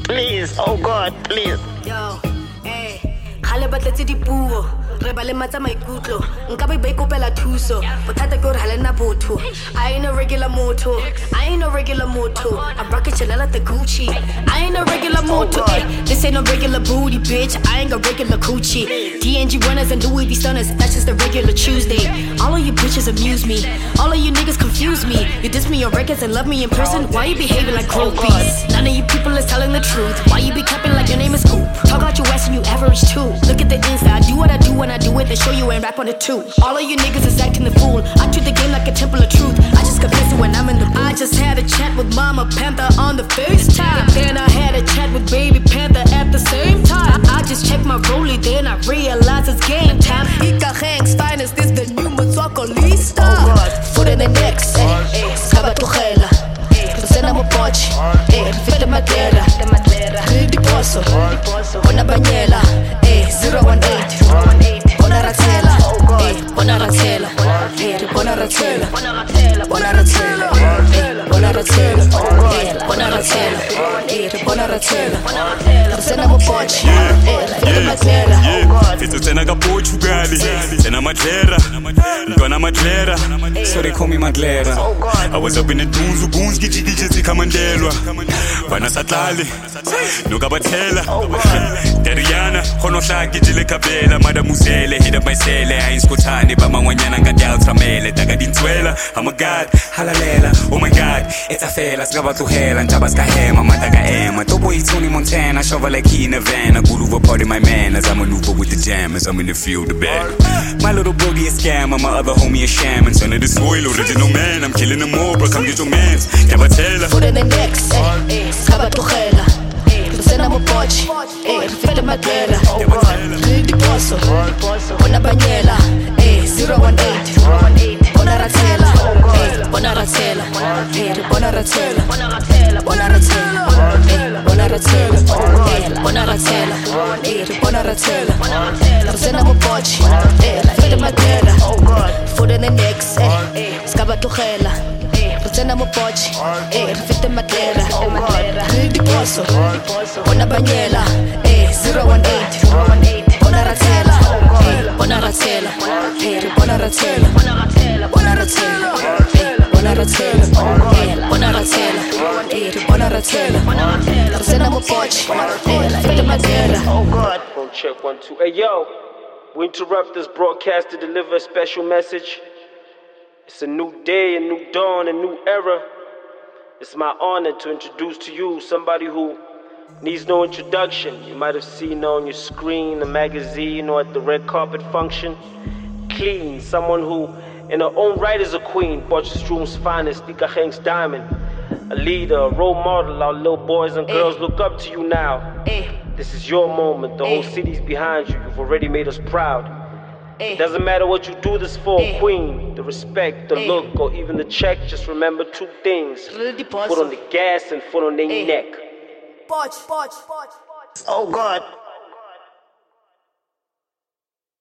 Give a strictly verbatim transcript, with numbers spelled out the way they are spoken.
please, oh God, please. Yo, hey, khale batletse dipuo re ba le matsa maikutlo nka ba ba ikopela thuso bothata ke gore halena botho I ain't a regular moto I ain't a regular moto I'm rocking Chanel at the Gucci I ain't a regular moto eh, this ain't a regular booty bitch I ain't a regular coochie D N G runners and Louis V stunners that's just a regular Tuesday all of you bitches amuse me all of you niggas confuse me you diss me on records and love me in person why you behaving like groupies none of you people is telling the truth why you be capping like your name is Scoop talk out your ass and you average too look at the inside I do what I do when I do it, they show you and rap on it too. All of you niggas is acting the fool. I treat the game like a temple of truth. I just confess it when I'm in the booth. I just had a chat with Mama Panther on the FaceTime. Then I had a chat with Baby Panther at the same time. I just checked my rollie, then I realized it's game time. Ika Hank's finest, this the new Motswako Lista. Foot in the necks, eh, eh, Skaba Tuchela. Kusena mo pochi, eh, fit the madera. Read the poso, Bona Banyela, eh, zero one eight. Bona Ratela, eh, Bona Ratela, eh, Bona Ratela, Bona Ratela, eh, Bona Ratela, eh, Bona Ratela, eh, Bona Ratela. Kusena mo pochi, eh, fit the madera. Fito tena ka Portugal, tena madera, Dona madera. So they call me Madlera. I was up in the dunes, goons, gigi gigi zikamandelwa. Bana satlali, no kabatela. Dariana, hono shagi jile kabela, Madam Musele, hit up my cell, I ain't skotani, but my wanyana got out tramele, Dagadinzuela, I'm a god, halalela, oh my god, it's a fella, skaba to hell, and Tabaska Hema, Mataga Emma, Tobo Tony Montana, shovel like in a van, a good over party my man, as I maneuver with the jam, as I'm in the field, the bed. My little boogie a scammer, my other homie a shaman, son of the soil, original man, I'm killing them all, but come get your mans, Cabatella. Foot in the necks, eh, eh, Skaba Tuchela. Kusena mo pochi, eh, fit the madera. Read the poso, Bona Banyela, eh, zero one eight. Bona Ratela, eh, Bona Ratela, eh, Bona Ratela, Bona Ratela, eh, Bona Ratela, eh, Bona Ratela, eh, Bona Ratela. Kusena mo pochi, eh, fit the madera. Foot in the necks, eh, Skaba Tuchela. Kusena mo pochi, eh, fit the madera. Read the poso, Bona Banyela, eh, zero one eight. Bona Ratela, eh, Bona Ratela, eh, Bona Ratela, Bona Ratela, eh, Bona Ratela, eh, Bona Ratela, eh, Bona Ratela. Kusena mo pochi, eh, fit the madera. Oh God. Phone check one two. Hey yo, we interrupt this broadcast to deliver a special message. It's a new day, a new dawn, a new era. It's my honor to introduce to you somebody who needs no introduction. You might have seen her on your screen, a magazine, or at the red carpet function. Clean, someone who in her own right is a queen, Potchefstroom's finest, Ika Hank's diamond. A leader, a role model, our little boys and girls eh. look up to you now. Eh. This is your moment, the eh. whole city's behind you, you've already made us proud. Eh. It doesn't matter what you do this for, eh. queen, the respect, the eh. look, or even the check, just remember two things. Foot on the gas and foot on their eh. neck. Poch, poch, poch, poch. Oh God.